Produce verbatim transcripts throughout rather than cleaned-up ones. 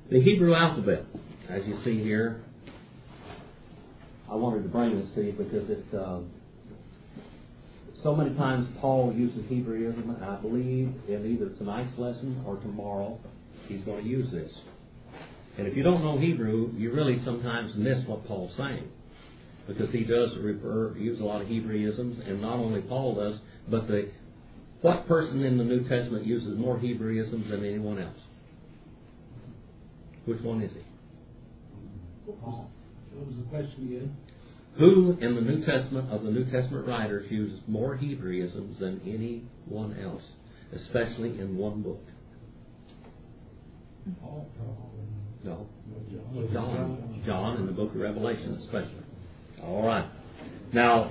The Hebrew alphabet, as you see here, I wanted to bring this to you because it, uh, so many times Paul uses Hebraism, and I believe in either tonight's lesson or tomorrow he's going to use this. And if you don't know Hebrew, you really sometimes miss what Paul's saying, because he does refer, use a lot of Hebraisms, and not only Paul does, but the what person in the New Testament uses more Hebraisms than anyone else? Which one is he? Paul. What was the question again? Who in the New Testament, of the New Testament writers, uses more Hebraisms than anyone else, especially in one book? Paul. No. John. John in the book of Revelation especially. All right. Now,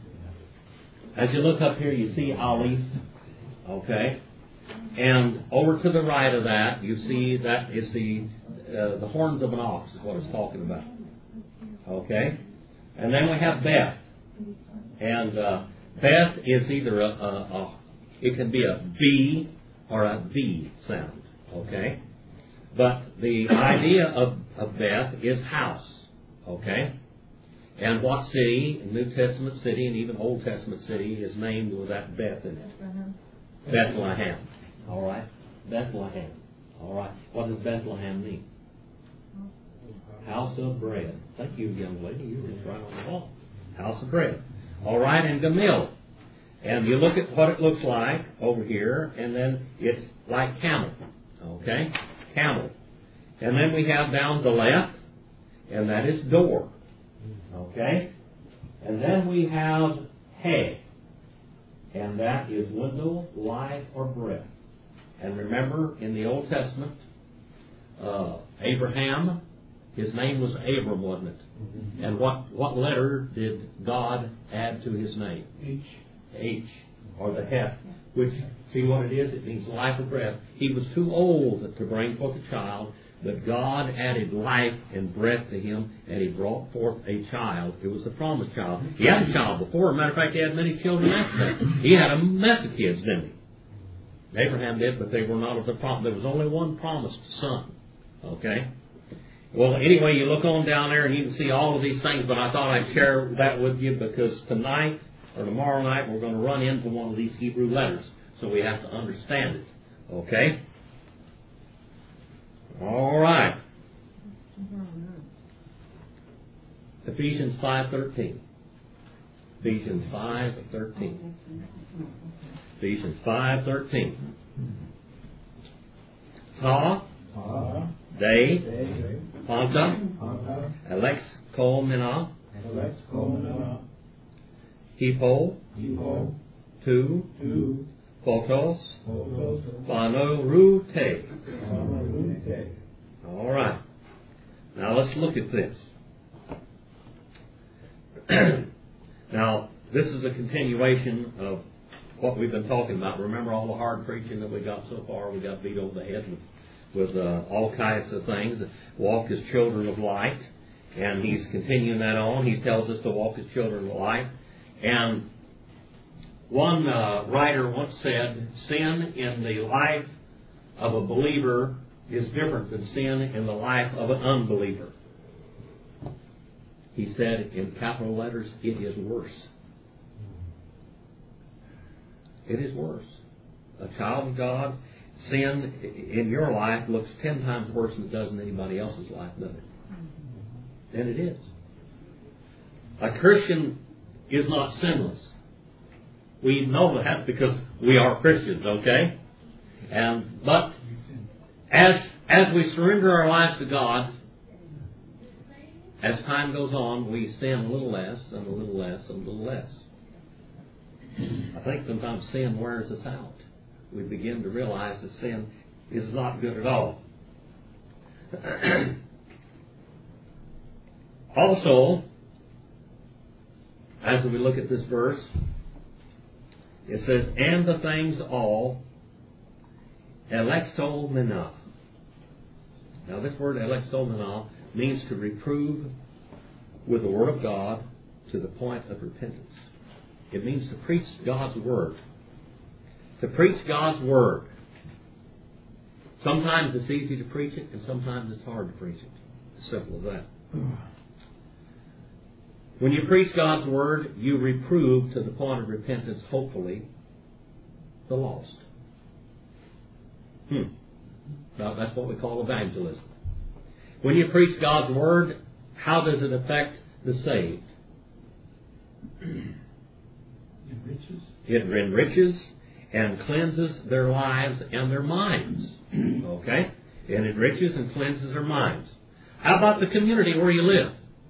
as you look up here, you see Aleph. Okay? And over to the right of that, you see that is the uh, the horns of an ox is what it's talking about. Okay? And then we have Beth. And uh, Beth is either a, a, a, it can be a B or a V sound. Okay? But the idea of, of Beth is house. Okay? And what city, New Testament city and even Old Testament city, is named with that Beth in it? Bethlehem. Bethlehem. All right? Bethlehem. All right. What does Bethlehem mean? House of bread. Thank you, young lady. You were right on the ball. House of bread. All right, and Gamil. And you look at what it looks like over here, and then it's like camel. Okay? Camel. And then we have down the left, and that is door. Okay? And then we have hay. And that is window, light, or breath. And remember, in the Old Testament, uh, Abraham, his name was Abram, wasn't it? Mm-hmm. And what, what letter did God add to his name? H. H, or the Heth, which, see what it is? It means life or breath. He was too old to bring forth a child, but God added life and breath to him, and he brought forth a child. It was the promised child. He had a child before. As a matter of fact, he had many children after that. He had a mess of kids, didn't he? Abraham did, but they were not of the promise. There was only one promised son. Okay? Well, anyway, you look on down there and you can see all of these things, but I thought I'd share that with you because tonight or tomorrow night we're going to run into one of these Hebrew letters, so we have to understand it. Okay? All right. Ephesians five thirteen. Ephesians five thirteen. Ephesians five thirteen. Ta, Day, Panta, Alex Kolmina, Hipo, Tu, Photos, Bano Rute. All right. Now let's look at this. Now, this is a continuation of what we've been talking about. Remember all the hard preaching that we got so far? We got beat over the head with, with uh, all kinds of things. Walk as children of light. And he's continuing that on. He tells us to walk as children of light. And one uh, writer once said, sin in the life of a believer is different than sin in the life of an unbeliever. He said in capital letters, it is worse. It is worse. A child of God, sin in your life looks ten times worse than it does in anybody else's life, doesn't it? And it is. A Christian is not sinless. We know that because we are Christians, okay? And but as as we surrender our lives to God, as time goes on, we sin a little less and a little less and a little less. I think sometimes sin wears us out. We begin to realize that sin is not good at all. Also, as we look at this verse, it says, and the things all elexomena. Now this word elexomena means to reprove with the Word of God to the point of repentance. It means to preach God's Word. To preach God's Word. Sometimes it's easy to preach it, and sometimes it's hard to preach it. As simple as that. When you preach God's Word, you reprove to the point of repentance, hopefully, the lost. Hmm. Now, that's what we call evangelism. When you preach God's Word, how does it affect the saved? Enriches. It enriches and cleanses their lives and their minds. Okay? It enriches and cleanses their minds. How about the community where you live?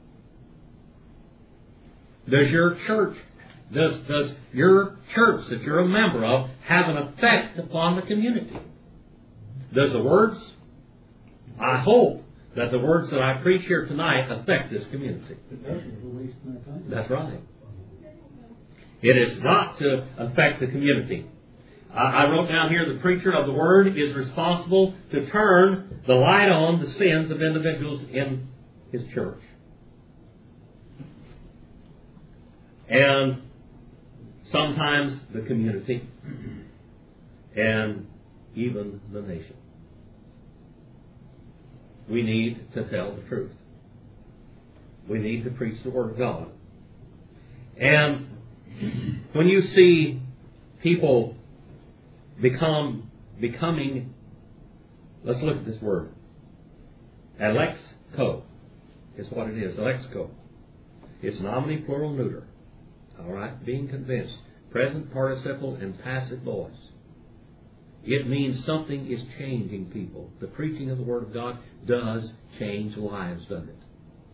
Does your church, does, does your church that you're a member of have an effect upon the community? Does the words, I hope that the words that I preach here tonight affect this community. It doesn't. We're wasting our time. That's right. It is not to affect the community. I wrote down here, the preacher of the Word is responsible to turn the light on the sins of individuals in his church. And sometimes the community and even the nation. We need to tell the truth. We need to preach the Word of God. And when you see people become becoming, let's look at this word. Alexco is what it is. Alexco. It's nominee, plural, neuter. All right? Being convinced. Present participle and passive voice. It means something is changing people. The preaching of the Word of God does change lives, doesn't it?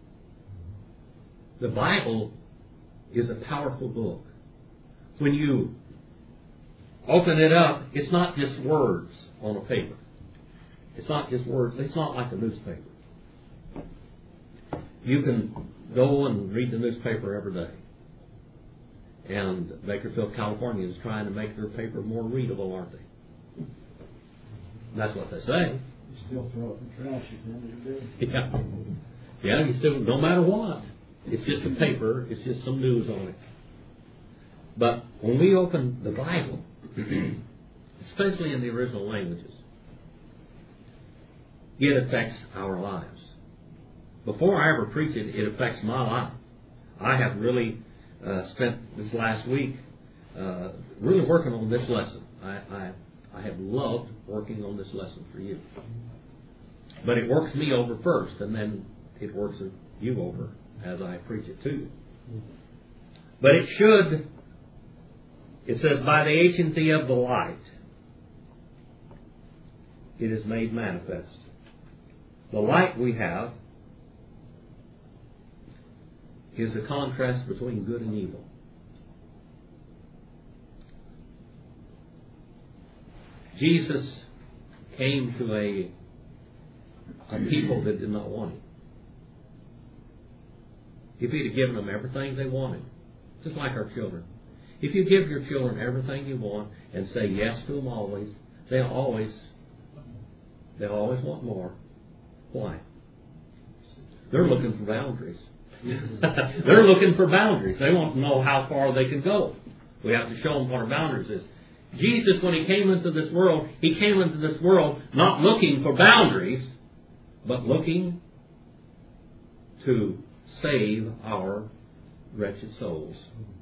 The Bible is a powerful book. When you open it up, it's not just words on a paper. It's not just words. It's not like a newspaper. You can go and read the newspaper every day. And Bakersfield, California is trying to make their paper more readable, aren't they? That's what they say. You still throw it in the trash at the end of the day. Yeah. Yeah, you still, no matter what. It's just a paper. It's just some news on it. But when we open the Bible, especially in the original languages, it affects our lives. Before I ever preach it, it affects my life. I have really uh, spent this last week uh, really working on this lesson. I, I, I have loved working on this lesson for you. But it works me over first, and then it works you over as I preach it to you. But it should, it says, by the agency of the light, it is made manifest. The light we have is the contrast between good and evil. Jesus came to a, a people that did not want Him. If He'd have given them everything they wanted, just like our children. If you give your children everything you want and say yes to them always, they'll always, they'll always want more. Why? They're looking for boundaries. They're looking for boundaries. They want to know how far they can go. We have to show them what our boundaries is. Jesus, when He came into this world, He came into this world not looking for boundaries, but looking to save our wretched souls.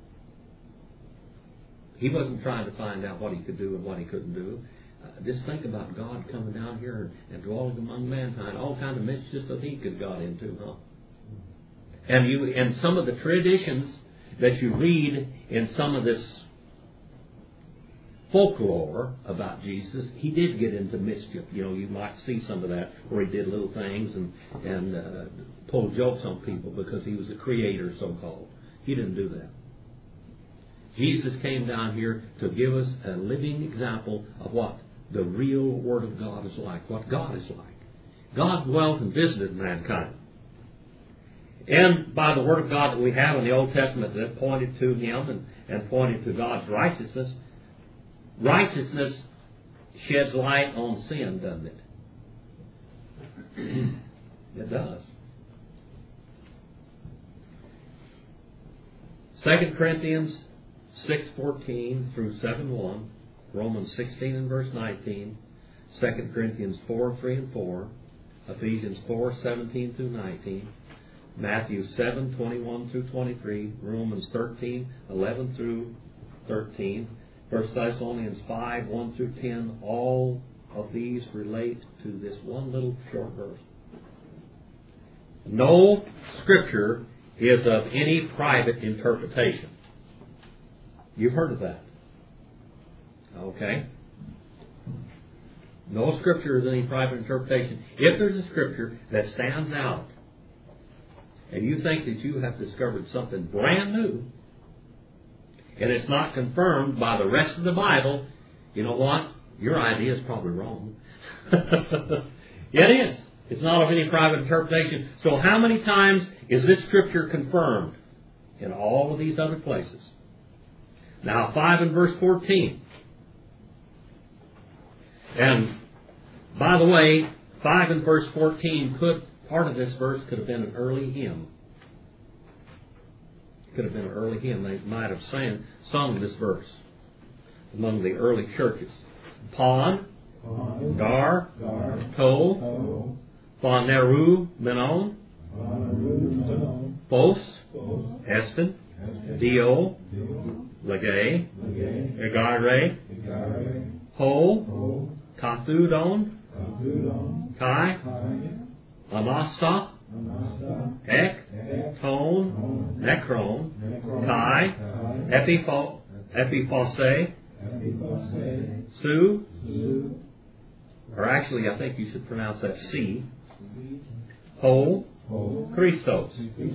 He wasn't trying to find out what He could do and what He couldn't do. Uh, just think about God coming down here and, and dwelling among mankind, all kinds of mischief that He could got into, huh? And you, and some of the traditions that you read in some of this folklore about Jesus, He did get into mischief. You know, you might see some of that where He did little things and and uh, pulled jokes on people because He was a creator, so-called. He didn't do that. Jesus came down here to give us a living example of what the real Word of God is like, what God is like. God dwelt and visited mankind. And by the Word of God that we have in the Old Testament that pointed to Him and, and pointed to God's righteousness, righteousness sheds light on sin, doesn't it? It does. Second Corinthians six fourteen through seven one, Romans sixteen and verse nineteen, Second Corinthians four, three and four, Ephesians four, seventeen through nineteen, Matthew seven, twenty-one through twenty-three, Romans thirteen, eleven through thirteen, First Thessalonians five, one through ten. All of these relate to this one little short verse. No scripture is of any private interpretation. You've heard of that. Okay? No scripture is any private interpretation. If there's a scripture that stands out, and you think that you have discovered something brand new, and it's not confirmed by the rest of the Bible, you know what? Your idea is probably wrong. It is. It's not of any private interpretation. So how many times is this scripture confirmed? In all of these other places. Now, five and verse fourteen. And, by the way, five and verse fourteen, could part of this verse could have been an early hymn. Could have been an early hymn. They might have sang, sung this verse among the early churches. Pon, Gar, To, Phaneru, Menon, Phos, Eston, Dio, Legay, Egare, Ho, Kathudon, Kai, Amasta, Ek, Tone, Necron, Kai, Epipho, Epiphose, Su, or actually I think you should pronounce that C, Ho, Christos.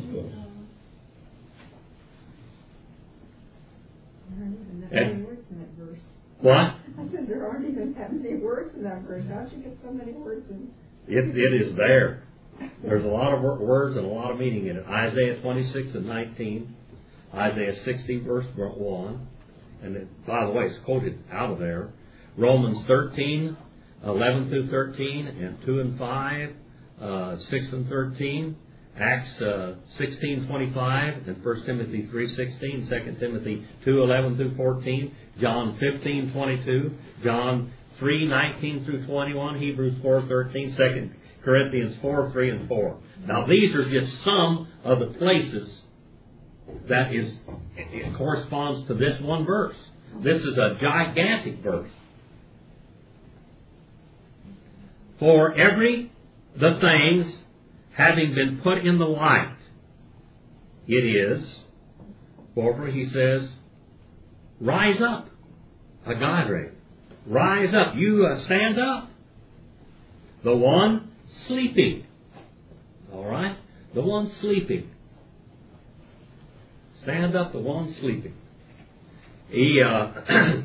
And, what? I said there aren't even that many words in that verse. How'd you get so many words in? It, it is there. There's a lot of words and a lot of meaning in it. Isaiah twenty-six and nineteen, Isaiah sixty verse one, and it, by the way, it's quoted out of there. Romans thirteen, eleven through thirteen, and two and five, uh, six and thirteen, Acts uh, sixteen twenty-five, and First Timothy three sixteen, Second Timothy two eleven through fourteen, John fifteen twenty-two, John three nineteen through twenty-one, Hebrews four thirteen, Second Corinthians four three and four. Now these are just some of the places that is it corresponds to this one verse. This is a gigantic verse. For every the things having been put in the light, it is, for he says, rise up, Agadre, rise up, you uh, stand up. The one sleeping, all right, the one sleeping, stand up, the one sleeping. He, uh,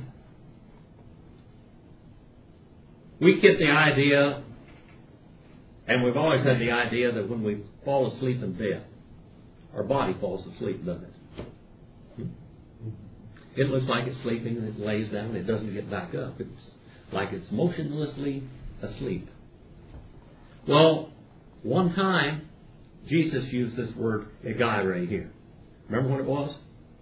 we get the idea. And we've always had the idea that when we fall asleep in bed, our body falls asleep, doesn't it? It looks like it's sleeping and it lays down. It doesn't get back up. It's like it's motionlessly asleep. Well, one time, Jesus used this word, egaire, here. Remember what it was?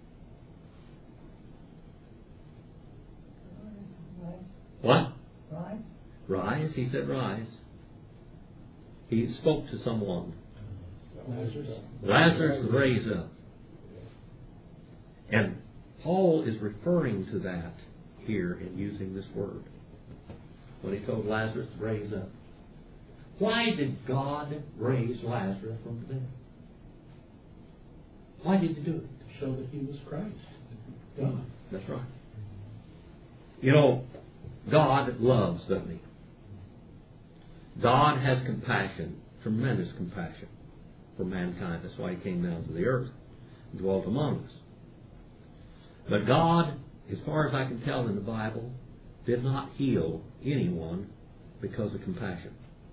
What? Rise. Rise. He said rise. He spoke to someone. Lazarus. Lazarus, raise up. And Paul is referring to that here in using this word. When he told Lazarus to raise up. Why did God raise Lazarus from the dead? Why did he do it? To show that he was Christ. God. That's right. You know, God loves, doesn't he? God has compassion, tremendous compassion for mankind. That's why he came down to the earth and dwelt among us. But God, as far as I can tell in the Bible, did not heal anyone because of compassion.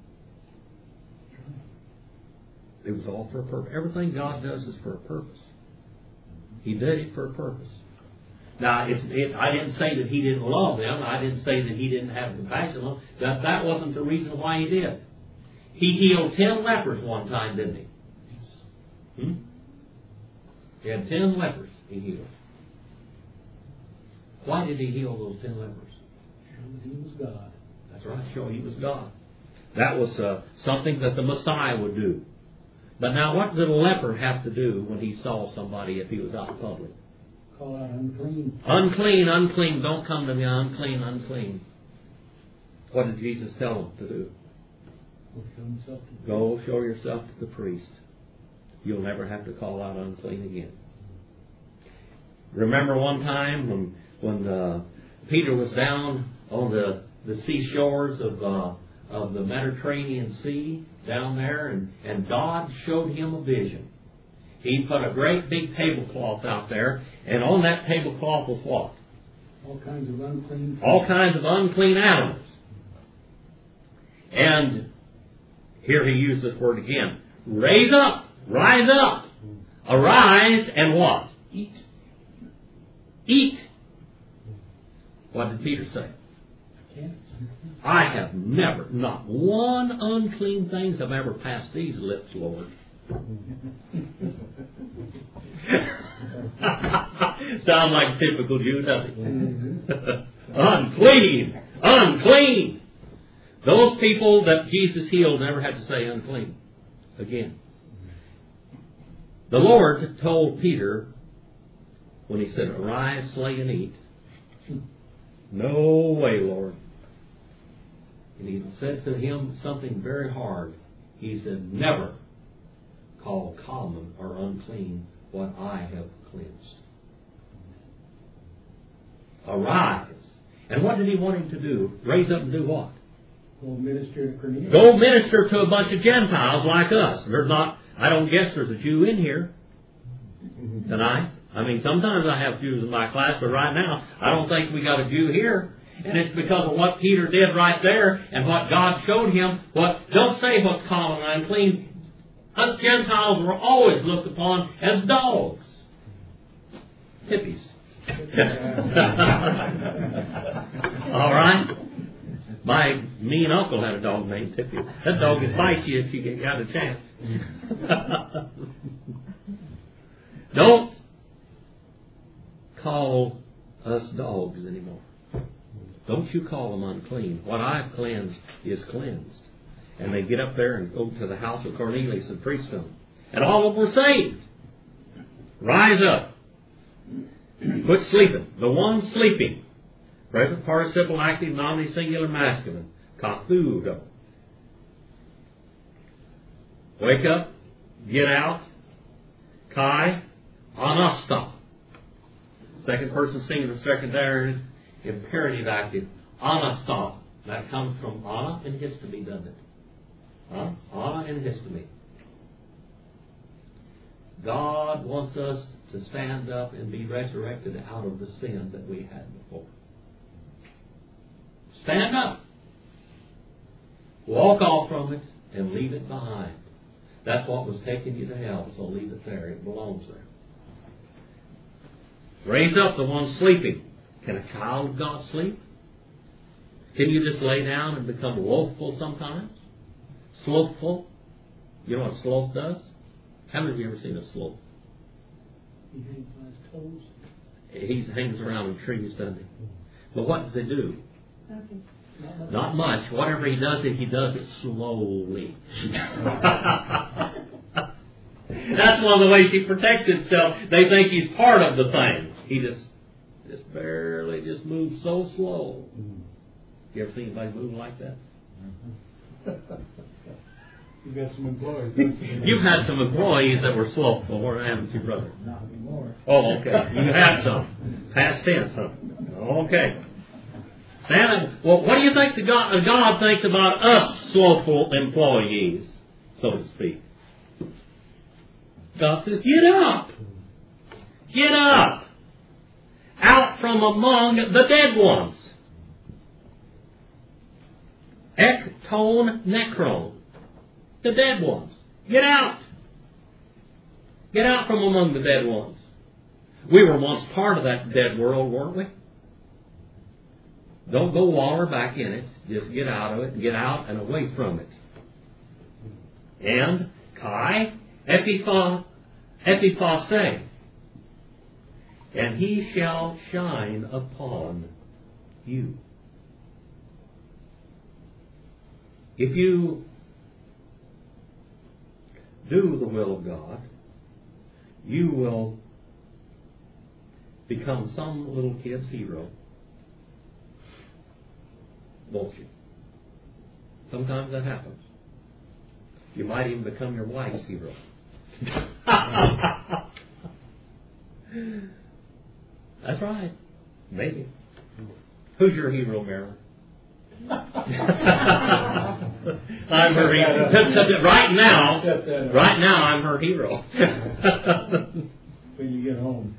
It was all for a purpose. Everything God does is for a purpose. He did it for a purpose. Now, it's, it, I didn't say that he didn't love them. I didn't say that he didn't have compassion on them. That, that wasn't the reason why he did. He healed ten lepers one time, didn't he? Hmm? He had ten lepers he healed. Why did he heal those ten lepers? He was God. That's right, show he was God. That was uh, something that the Messiah would do. But now what did a leper have to do when he saw somebody if he was out in public? Call out unclean. Unclean, unclean, don't come to me, unclean, unclean. What did Jesus tell him to do? Go show himself to the Go show yourself to the priest. You'll never have to call out unclean again. Remember one time when when uh, Peter was down on the, the seashores of uh, of the Mediterranean Sea down there, and, and God showed him a vision. He put a great big tablecloth out there, and on that tablecloth was what? all kinds of unclean. All kinds of unclean animals. And here he used this word again. Raise up, rise up, arise, and what? Eat. Eat. What did Peter say? Can't. I have never, not one unclean things have ever passed these lips, Lord. Sound like a typical Jew, doesn't it? Unclean! Unclean! Those people that Jesus healed never had to say unclean again. The Lord told Peter, when he said, arise, slay, and eat, no way, Lord. And he said to him something very hard. He said, never call common or unclean what I have cleansed. Arise. And what did he want him to do? Raise up and do what? Go minister to Cornelius. Go minister to a bunch of Gentiles like us. There's not, I don't guess there's a Jew in here tonight. I mean, sometimes I have Jews in my class, but right now, I don't think we got a Jew here. And it's because of what Peter did right there and what God showed him. What, don't say what's common and unclean. Us Gentiles were always looked upon as dogs. Hippies. All right? My mean uncle had a dog named Tippy. That dog would bite you if you got a chance. Don't call us dogs anymore. Don't you call them unclean. What I've cleansed is cleansed. And they get up there and go to the house of Cornelius and preach to them. And all of them were saved. Rise up. Quit sleeping. The one sleeping. Present participle active nominative singular masculine. Kathudo. Wake up. Get out. Kai. Anasta. Second person singular secondary imperative active. Anasta. That comes from ana and histome, doesn't it? Huh? Ana and histome. God wants us to stand up and be resurrected out of the sin that we had before. Stand up. Walk off from it and leave it behind. That's what was taking you to hell, so leave it there. It belongs there. Raise up the one sleeping. Can a child of God sleep? Can you just lay down and become slothful sometimes? Slothful? You know what sloth does? How many of you ever seen a sloth? He hangs on his toes. He hangs around in trees, doesn't he? But what does he do? Nothing. Not much. Not much. Whatever he does, he does it slowly. That's one of the ways he protects himself. They think he's part of the thing. He just, just barely just moves so slow. You ever seen anybody move like that? You've got some employees. You've had some employees that were slowful, or haven't you, brother? Not anymore. Oh, okay. You have some. Past tense, huh? Okay. Stand, well, what do you think the God, God thinks about us slothful employees, so to speak? God says, get up. Get up. Out from among the dead ones. Ekton necron. The dead ones. Get out. Get out from among the dead ones. We were once part of that dead world, weren't we? Don't go waller back in it. Just get out of it. Get out and away from it. And Kai epipha, epiphase. And he shall shine upon you. if you do the will of God, you will become some little kid's hero. Won't you? Sometimes that happens. You might even become your wife's hero. That's right. Maybe. Who's your hero, Marilyn? I'm her hero. Right now, right now I'm her hero. When you get home.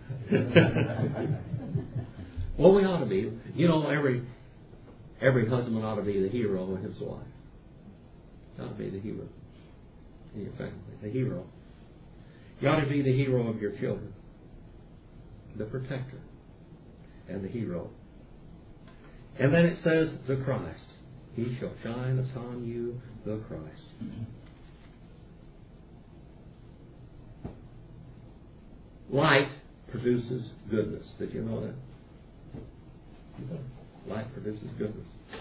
Well, we ought to be. You know, every every husband ought to be the hero of his wife. Ought to be the hero in your family. The hero. You ought to be the hero of your children. The protector. And the hero. And then it says, the Christ. He shall shine upon you, the Christ. Light produces goodness. Did you know that? Light produces goodness.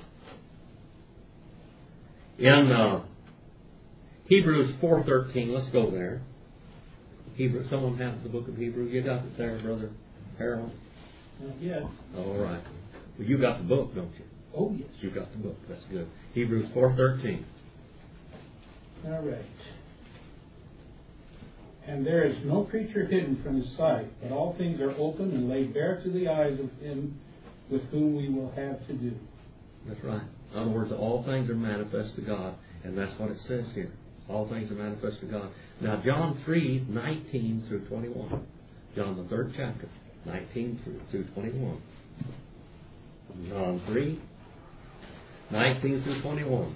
In uh, Hebrews four thirteen, let's go there. Hebrew, someone have the book of Hebrews? You got it there, Brother Harold? Not yet. All right. Well, you got the book, don't you? Oh, yes. You got the book. That's good. Hebrews four thirteen. All right. And there is no creature hidden from his sight, but all things are open and laid bare to the eyes of him with whom we will have to do. That's right. In other words, all things are manifest to God, and that's what it says here. All things are manifest to God. Now, John three nineteen through twenty-one. John, the third chapter, nineteen through twenty-one. John three nineteen through twenty-one.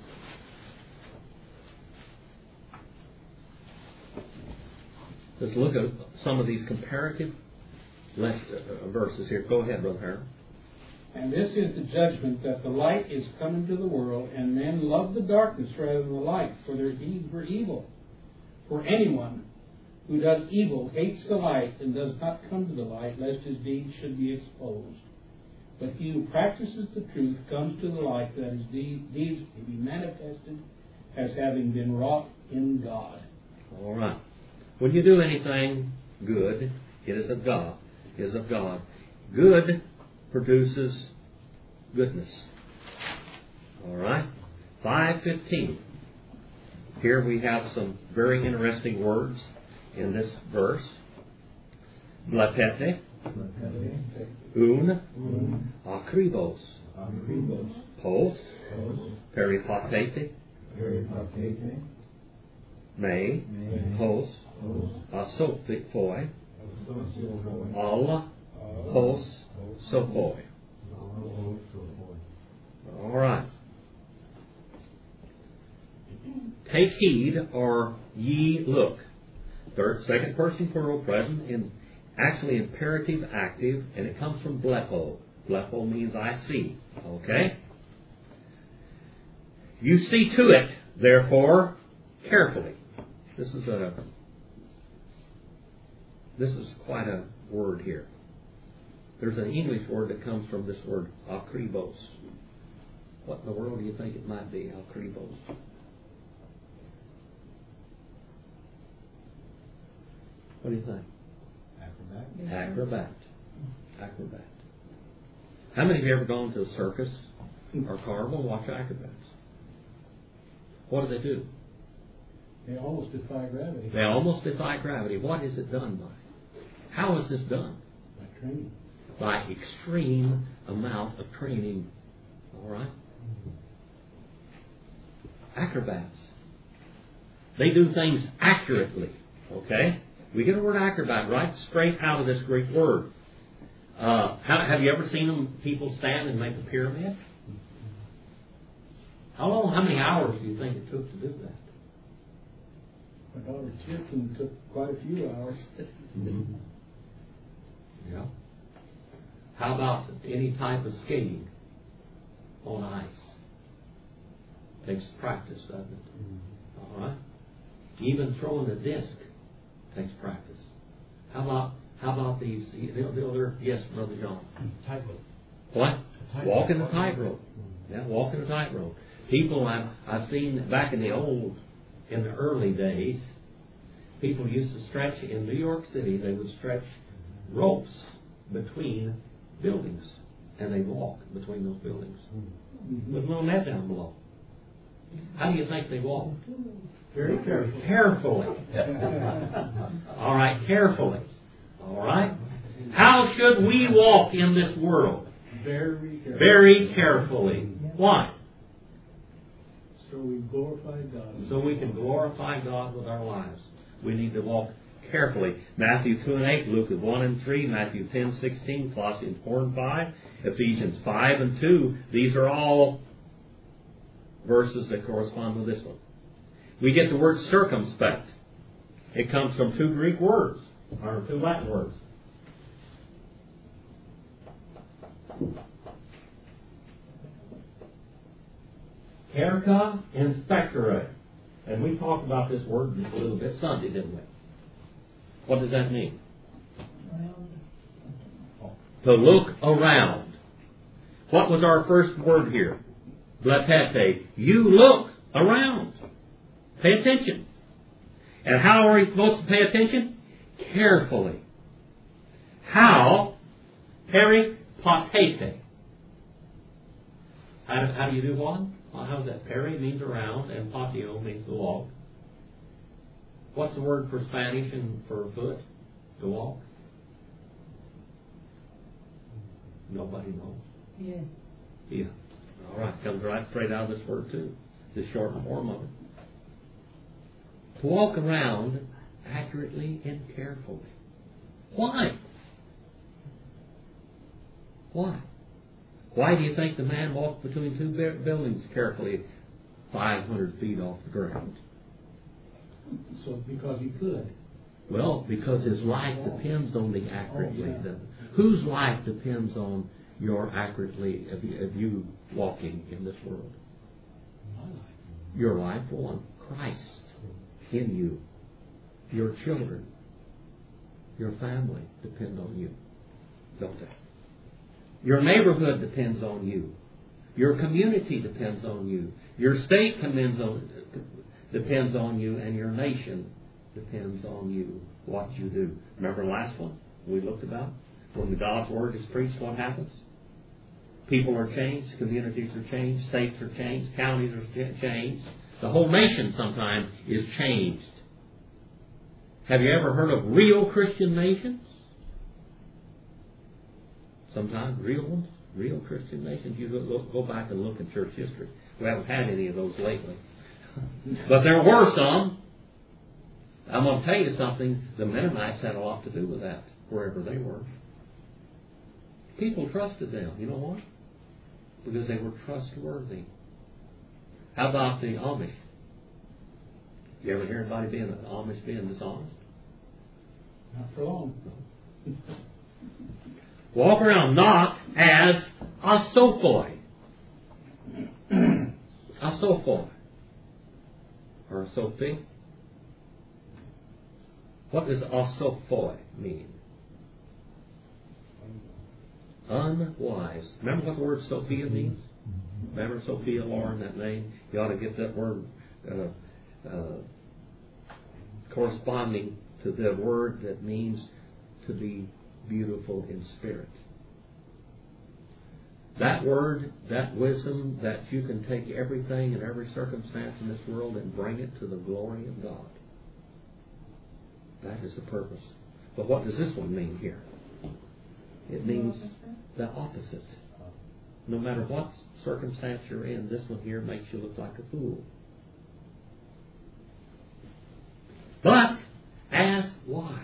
Let's look at some of these comparative list, uh, verses here. Go ahead, Brother Harold. And this is the judgment, that the light is come into the world, and men love the darkness rather than the light, for their deeds were evil. For anyone who does evil hates the light, and does not come to the light, lest his deeds should be exposed. But he who practices the truth comes to the light, that his de- deeds may be manifested as having been wrought in God. All right. When you do anything good, it is of God. It is of God. Good produces goodness. All right. five fifteen. Here we have some very interesting words in this verse. Blepete, un, akribos, pos, peripatete, me, pos, asophoi, alla, pos, sophoi. All right. Take heed, or ye look. Third, second person plural, present in actually imperative active, and it comes from blepo. Blepo means I see. Okay? You see to it, therefore, carefully. This is a this is quite a word here. There's an English word that comes from this word, akribos. What in the world do you think it might be, akribos? What do you think? Acrobat. Acrobat. Acrobat. How many of you ever gone to a circus or carnival and watch acrobats? What do they do? They almost defy gravity. They almost defy gravity. What is it done by? How is this done? By training. By extreme amount of training. All right? Acrobats. They do things accurately. Okay? We get the word acrobat right straight out of this Greek word. Uh, how, have you ever seen them, people stand and make a pyramid? How long, how many hours do you think it took to do that? My daughter Tifton took quite a few hours. Mm-hmm. Yeah. How about any type of skating on ice? Takes practice, doesn't it? Mm-hmm. All right. Even throwing a disc takes practice. How about how about these? The other, yes, Brother John. Tightrope. What? Tight Walking the rope. tightrope. Yeah, walking the tightrope. People I've, I've seen back in the old, in the early days, people used to stretch in New York City, they would stretch ropes between buildings. And they walk between those buildings. With no net down below. How do you think they walk? Very careful. Carefully. All right, carefully. All right? How should we walk in this world? Very careful. Very carefully. Why? So we glorify God. So we can glorify God with our lives. We need to walk carefully. Matthew two and eight, Luke one and three, Matthew ten, sixteen, Colossians four and five, Ephesians five and two. These are all verses that correspond with this one. We get the word circumspect. It comes from two Greek words, or two Latin words. Carca and spectere. And we talked about this word just a little bit Sunday, didn't we? What does that mean? To look around. What was our first word here? Bletete. You look around. Pay attention. And how are we supposed to pay attention? Carefully. How? Peripatete. How, how do you do one? Well, how's that? Peri means around, and patio means to walk. What's the word for Spanish and for foot? To walk? Nobody knows. Yeah. Yeah. All right. Comes right straight out of this word too. The short form of it. To walk around accurately and carefully. Why? Why? Why do you think the man walked between two buildings carefully five hundred feet off the ground? So because he could. Well, because his life depends on the accurately. The, whose life depends on your accurately of you, of you walking in this world? Your life, for one. Christ in you. Your children. Your family depend on you. Don't they? Your neighborhood depends on you. Your community depends on you. Your state depends on, depends on you, and your nation depends on you, what you do. Remember the last one we looked about? When the God's Word is preached, what happens? People are changed, communities are changed, states are changed, counties are changed. The whole nation sometimes is changed. Have you ever heard of real Christian nations? Sometimes real ones, real Christian nations. You look, go back and look in church history. We haven't had any of those lately. But there were some. I'm going to tell you something. The Mennonites had a lot to do with that, wherever they were. People trusted them. You know why? Because they were trustworthy. How about the Amish? You ever hear anybody being an Amish being dishonest? Not for long. Walk around not as a sophoi. A sophoi. Or a sophie. What does a sophoi mean? Unwise. Remember what the word Sophia means? Remember Sophia Loren, that name? You ought to get that word uh, uh, corresponding to the word that means to be beautiful in spirit. That word, that wisdom, that you can take everything and every circumstance in this world and bring it to the glory of God. That is the purpose. But what does this one mean here? It means the opposite. No matter what circumstance you're in, this one here makes you look like a fool. But as wise,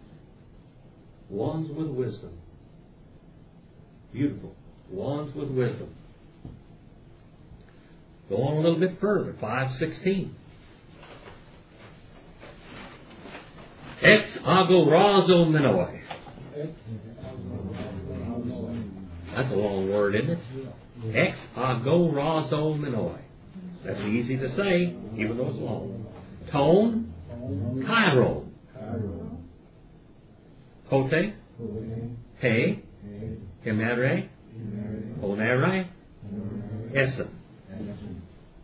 ones with wisdom. Beautiful. Ones with wisdom. Go on a little bit further. five sixteen. Ex agorazo minoi. That's a long word, isn't it? Ex agorazo minoi. That's easy to say, even though it's long. Tone, Cairo. Hote, he, hemere, onere, essen.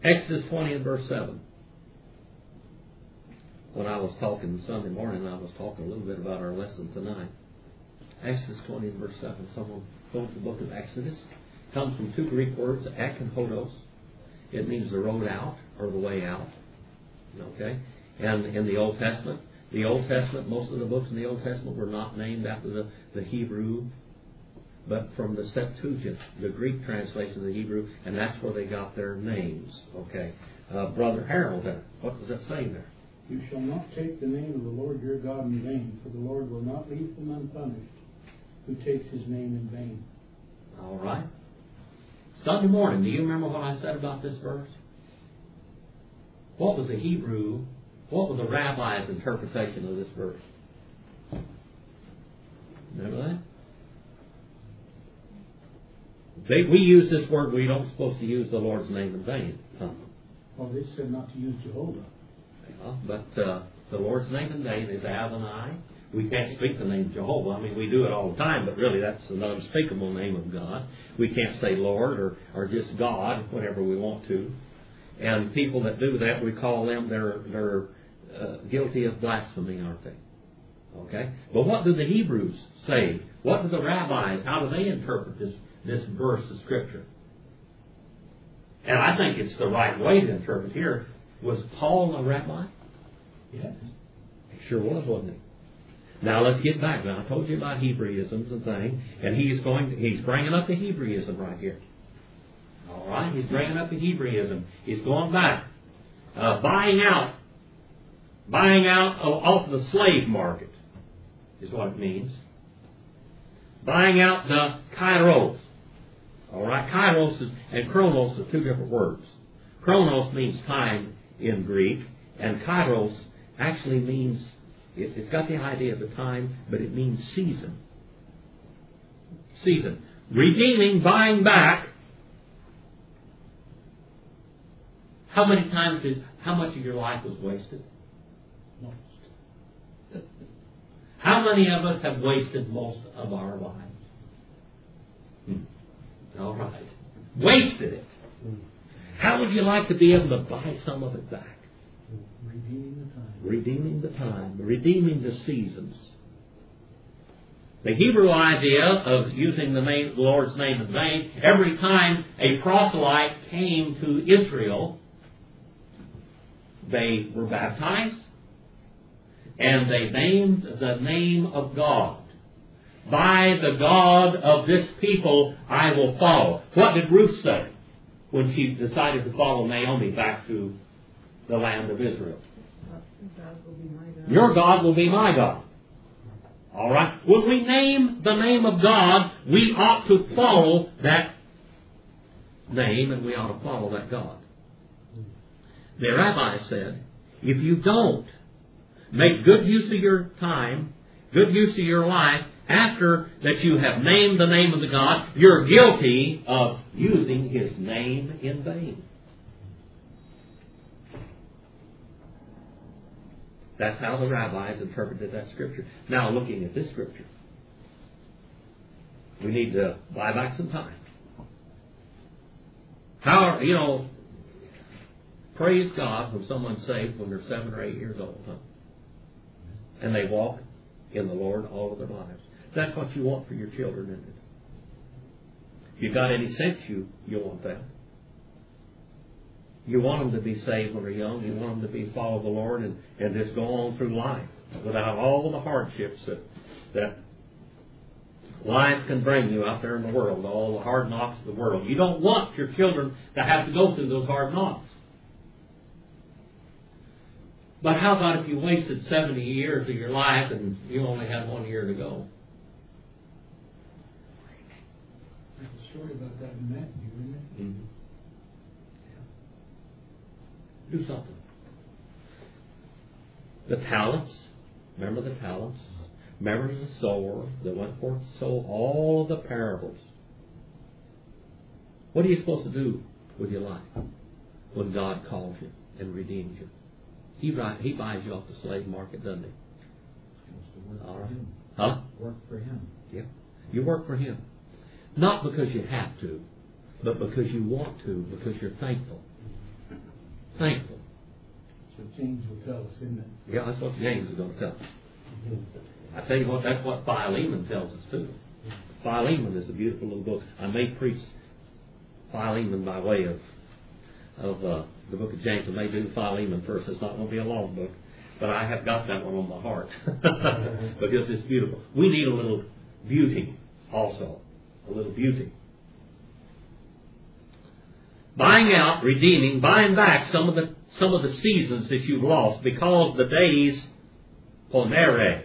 Exodus twenty and verse seven. When I was talking Sunday morning, I was talking a little bit about our lesson tonight. Exodus twenty and verse seven. Someone go to the book of Exodus. It comes from two Greek words, ek and hodos. It means the road out or the way out. Okay? And in the Old Testament, the Old Testament, most of the books in the Old Testament were not named after the, the Hebrew, but from the Septuagint, the Greek translation of the Hebrew, and that's where they got their names. Okay. Uh, Brother Harold, what does that say there? You shall not take the name of the Lord your God in vain, for the Lord will not leave him unpunished who takes his name in vain. All right. Sunday morning, do you remember what I said about this verse? What was the Hebrew, what was the rabbi's interpretation of this verse? Remember that? They, we use this word, we don't supposed to use the Lord's name in vain. Huh? Well, they said not to use Jehovah. Yeah, but uh, the Lord's name in vain is Adonai. We can't speak the name Jehovah. I mean, we do it all the time, but really that's an unspeakable name of God. We can't say Lord or, or just God whenever we want to. And people that do that, we call them, they're, they're uh, guilty of blasphemy, aren't they? Okay? But what do the Hebrews say? What do the rabbis, how do they interpret this, this verse of Scripture? And I think it's the right way to interpret here. Was Paul a rabbi? Yes. He sure was, wasn't he? Now let's get back. Now I told you about Hebraisms and things, and he's going. To, he's bringing up the Hebraism right here. All right, he's bringing up the Hebraism. He's going back, uh, buying out, buying out off the slave market is what it means. Buying out the kairos. All right, kairos is, and chronos are two different words. Chronos means time in Greek, and kairos actually means. It's got the idea of the time, but it means season. Season. Redeeming, buying back. How many times did, how much of your life was wasted? Most. How many of us have wasted most of our lives? Hmm. All right. Wasted it. How would you like to be able to buy some of it back? Redeeming the time. Redeeming the time, redeeming the seasons. The Hebrew idea of using the name, the Lord's name in vain, every time a proselyte came to Israel, they were baptized, and they named the name of God. By the God of this people I will follow. What did Ruth say when she decided to follow Naomi back to the land of Israel? Your God will be my God. All right. When we name the name of God, we ought to follow that name, and we ought to follow that God. The rabbi said, if you don't make good use of your time, good use of your life, after that you have named the name of the God, you're guilty of using His name in vain. That's how the rabbis interpreted that Scripture. Now, looking at this Scripture, we need to buy back some time. How, you know, praise God when someone's saved when they're seven or eight years old, huh? And they walk in the Lord all of their lives. That's what you want for your children, isn't it? If you got any sense, you, you want that. You want them to be saved when they're young. You want them to be follow the Lord and, and just go on through life without all the hardships that that life can bring you out there in the world, all the hard knocks of the world. You don't want your children to have to go through those hard knocks. But how about if you wasted seventy years of your life and you only had one year to go? There's a story about that in Matthew, isn't it? Mm-hmm. Do something. The talents. Remember the talents? Remember the sower that went forth to sow all of the parables. What are you supposed to do with your life when God calls you and redeems you? He, he buys you off the slave market, doesn't he? Supposed to work All for right. him. Huh? Work for him. Yeah. You work for Him. Not because you have to, but because you want to, because you're thankful. thankful. That's what James will tell us, isn't it? Yeah, that's what James is going to tell us. I tell you what, that's what Philemon tells us too. Philemon is a beautiful little book. I may preach Philemon by way of of uh, the book of James. I may do Philemon first. It's not going to be a long book, but I have got that one on my heart because it's beautiful. We need a little beauty also, a little beauty. Buying out, redeeming, buying back some of the some of the seasons that you've lost because the days ponere,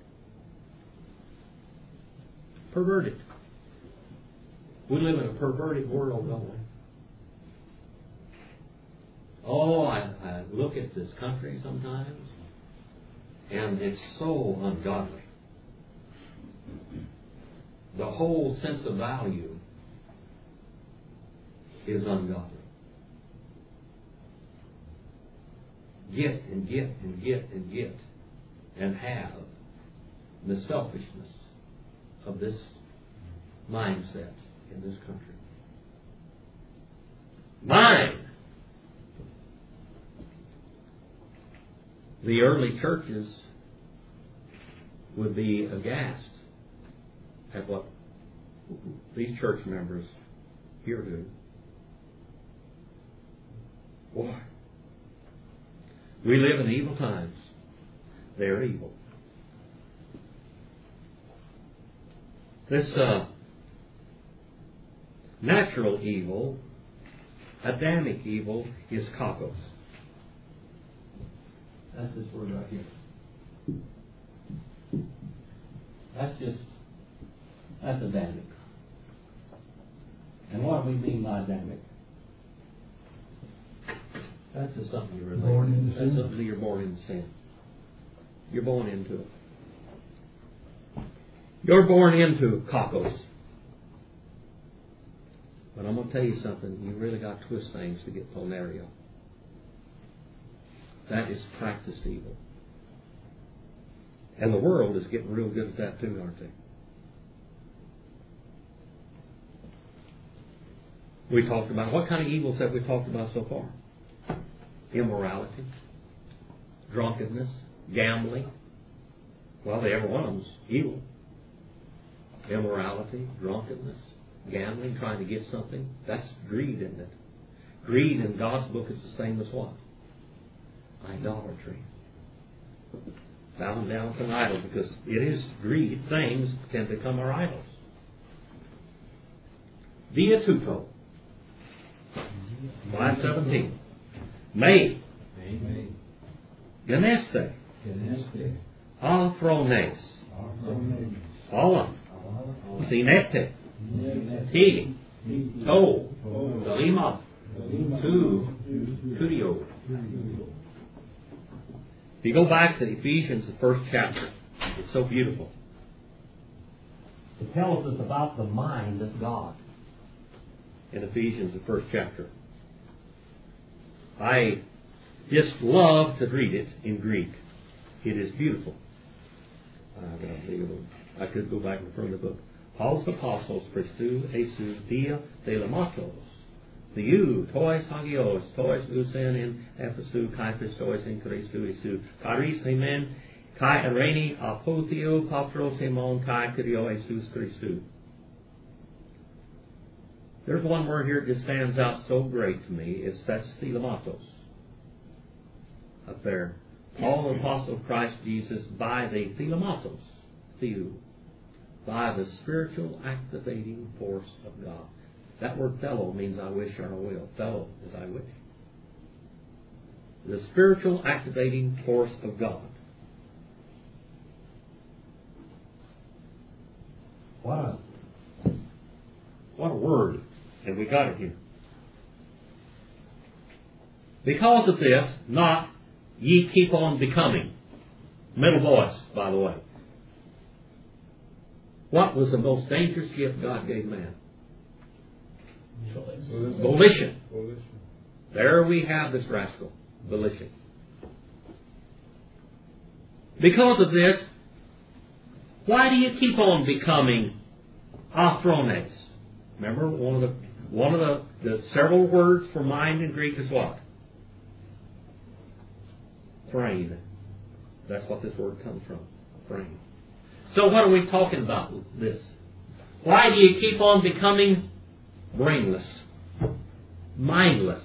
perverted. We live in a perverted world, don't we? Oh, I, I look at this country sometimes, and it's so ungodly. The whole sense of value is ungodly. Get and get and get and get and have the selfishness of this mindset in this country. Mine. The early churches would be aghast at what these church members here do. Boy, we live in evil times. They're evil. This uh, natural evil, Adamic evil, is kakos. That's this word right here. That's just, that's Adamic. And what do we mean by Adamic? That's just something you're related. Born into That's sin. something you're born into sin. You're born into it. You're born into kakos. But I'm going to tell you something. You really got to twist things to get ponerio. That is practiced evil. And the world is getting real good at that too, aren't they? We talked about, what kind of evils have we talked about so far? Immorality, drunkenness, gambling. Well, every one of them's evil. Immorality, drunkenness, gambling, trying to get something. That's greed, isn't it? Greed in God's book is the same as what? Idolatry. Bowing down to an idol, because it is greed. Things can become our idols. Dia tuto. Line seventeen. May. May. Geneste. Geneste. Aphrones. Aphrones. Ola. Sinete. T. To. Lima. Tu. Tudio. If you go back to Ephesians, the first chapter, it's so beautiful. It tells us about the mind of God. In Ephesians, the first chapter. I just love to read it in Greek. It is beautiful. I could go back and refer to the book. Paul's apostles, Christou, Jesus, Dia, Thelematos. The you, tois hagios, tois usen in Ephesu, kai Christois in Christu Isu, charis hemen, kai areni apothio, patros hemon, kai kyrio Jesus Christu. There's one word here that just stands out so great to me. It's that's Thelematos. Up there. Paul, the apostle of Christ Jesus, by the Thelematos, Theou, by the spiritual activating force of God. That word fellow means I wish or I will. Fellow is I wish. The spiritual activating force of God. What a, what a word. And we got it here. Because of this, not ye keep on becoming. Middle voice, by the way. What was the most dangerous gift God gave man? Volition. There we have this rascal. Volition. Because of this, why do you keep on becoming aphrones? Remember, one of the one of the, the several words for mind in Greek is what? Fraying. That's what this word comes from. Fraying. So what are we talking about with this? Why do you keep on becoming brainless? Mindless?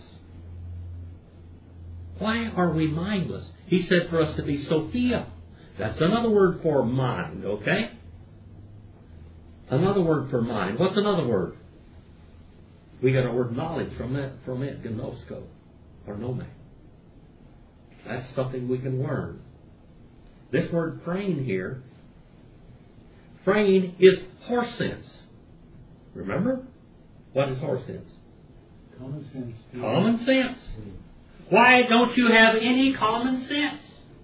Why are we mindless? He said for us to be Sophia. That's another word for mind, okay? Another word for mind. What's another word? We got a word knowledge from it, from it, gnosko, or nome. That's something we can learn. This word fraying here, fraying is horse sense. Remember? What is horse sense? Common sense. Common sense. Why don't you have any common sense?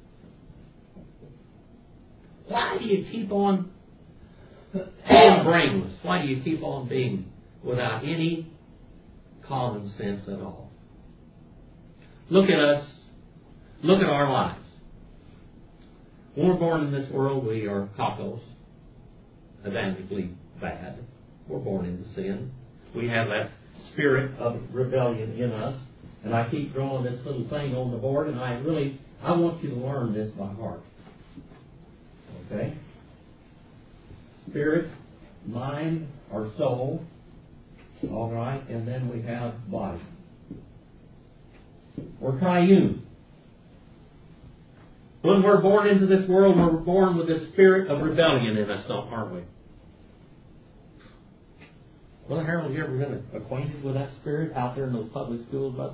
Why do you keep on being brainless? Why do you keep on being without any common sense at all? Look at us. Look at our lives. When we're born in this world, we are kakos, advantageously bad. We're born into sin. We have that spirit of rebellion in us. And I keep drawing this little thing on the board, and I really, I want you to learn this by heart. Okay? Spirit, mind, or soul. All right? And then we have body. We're triune. When we're born into this world, we're born with this spirit of rebellion in us, aren't we? Well, Harold, you ever been acquainted with that spirit out there in those public schools, brother?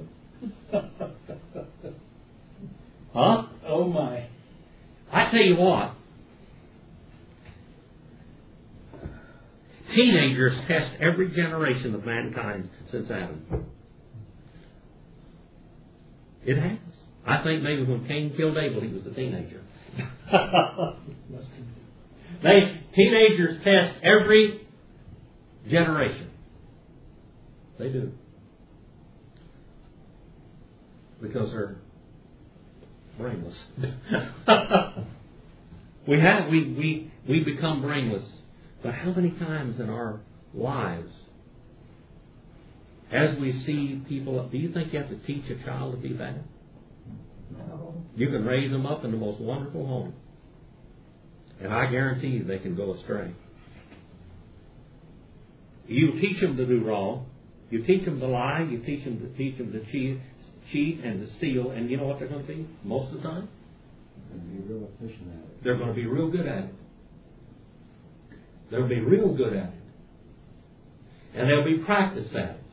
Huh? Oh my. I tell you what. Teenagers test every generation of mankind since Adam. It has. I think maybe when Cain killed Abel, he was a teenager. They teenagers test every generation. They do. Because they're brainless. we have we, we we become brainless. But how many times in our lives, as we see people, do you think you have to teach a child to be bad? No. You can raise them up in the most wonderful home. And I guarantee you they can go astray. You teach them to do wrong. You teach them to lie. You teach them to teach them to cheat, cheat and to steal. And you know what they're going to be most of the time? They're going to be real efficient at it. They're going to be real good at it. They'll be real good at it. And they'll be practiced at it.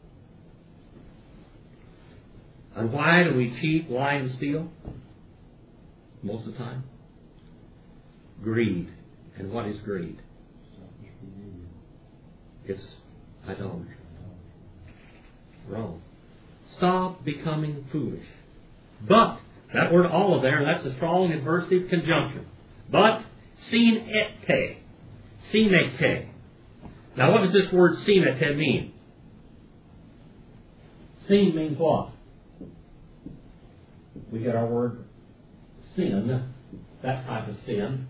And why do we cheat, lie, and steal? Most of the time. Greed. And what is greed? Selfish behavior. It's idolatry. Wrong. Stop becoming foolish. But, that word all there, that's a strong adversative conjunction. But, sinete. Sinete. Now what does this word sinete mean? Sin means what? We get our word sin, that type of sin,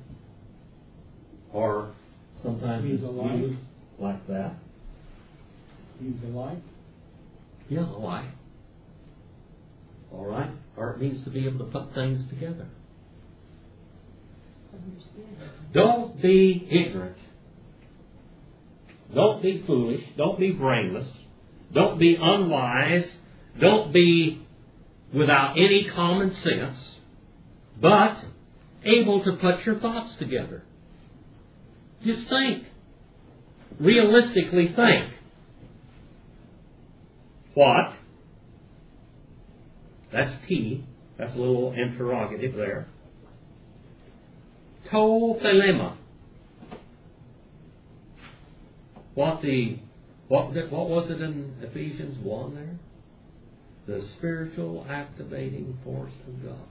or sometimes Means it's a lie. used like that. Means a lie. Yeah, a lie. All right? Or it means to be able to put things together. Don't be ignorant. Don't be foolish. Don't be brainless. Don't be unwise. Don't be without any common sense, but able to put your thoughts together. Just think. Realistically think. What? That's T. That's a little interrogative there. To thelema. What the what what was it in Ephesians one there? The spiritual activating force of God.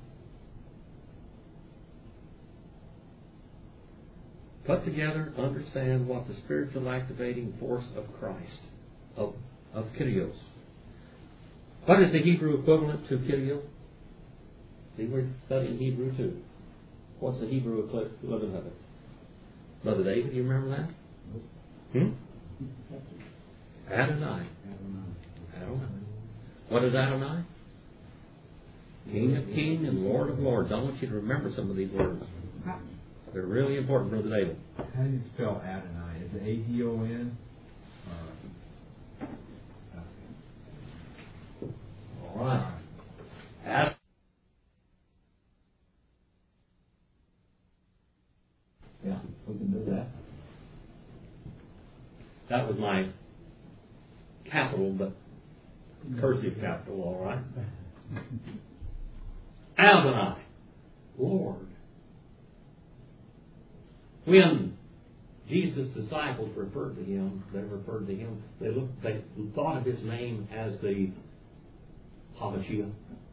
Put together, understand what the spiritual activating force of Christ, of of Kyrios. What is the Hebrew equivalent to Kyrios? See, we're studying Hebrew too. What's the Hebrew equivalent of it? Brother David, you remember that? Hmm? Adonai. Adonai. Adonai. What is Adonai? King of kings and Lord of lords. I want you to remember some of these words. They're really important, Brother David. How do you spell Adonai? Is it A D O N? All right. Ad- yeah, we can do that. That was my capital, but cursive capital, all right. Adonai, Lord. When Jesus' disciples referred to him, they referred to him, they looked, they thought of his name as the Hamashiach,